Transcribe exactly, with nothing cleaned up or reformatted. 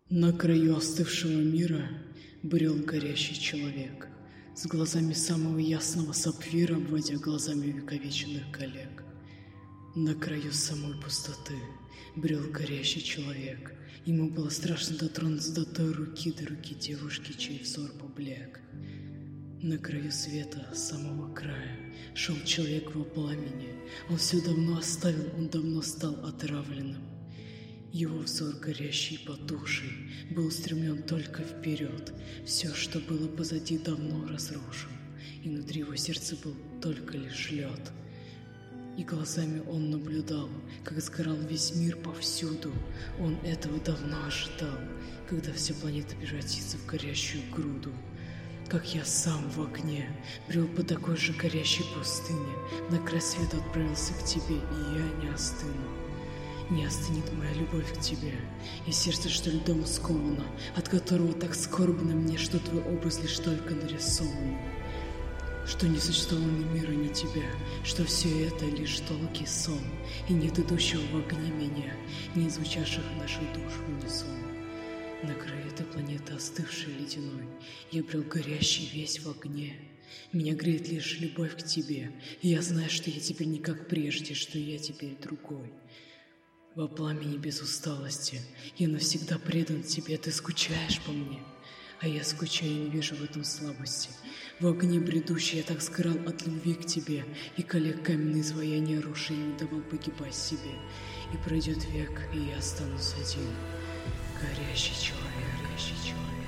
На краю остывшего мира брел горящий человек, с глазами самого ясного сапфира, обводя глазами вековечных коллег. На краю самой пустоты брел горящий человек. Ему было страшно дотронуться до той руки, до руки девушки, чей взор поблек. На краю света, самого края, шел человек во пламени. Он все давно оставил, он давно стал отравленным. Его взор горящий и потухший был устремлен только вперед. Все, что было позади, давно разрушил, и внутри его сердца был только лишь лед. И глазами он наблюдал, как сгорал весь мир повсюду. Он этого давно ожидал, когда вся планета превратится в горящую груду. Как я сам в огне брел по такой же горящей пустыне, на край света отправился к тебе, и я не остыну. Не остынет моя любовь к тебе, и сердце, что льдом сковано, от которого так скорбно мне, что твой образ лишь только нарисован. Что не существовало ни мира, ни тебя, что все это лишь долгий сон, и нет идущего в огне меня, не звучавших в нашу душу в унисон. На краю этой планеты, остывшей ледяной, я брел горящий весь в огне. Меня греет лишь любовь к тебе, и я знаю, что я теперь не как прежде, что я теперь другой. Во пламени без усталости я навсегда предан тебе, ты скучаешь по мне, а я скучаю и не вижу в этом слабости. В огне бредущий я так сгорал от любви к тебе, и коллег каменные изваяния руши не давал погибать себе. И пройдет век, и я останусь один, горящий человек, горящий человек.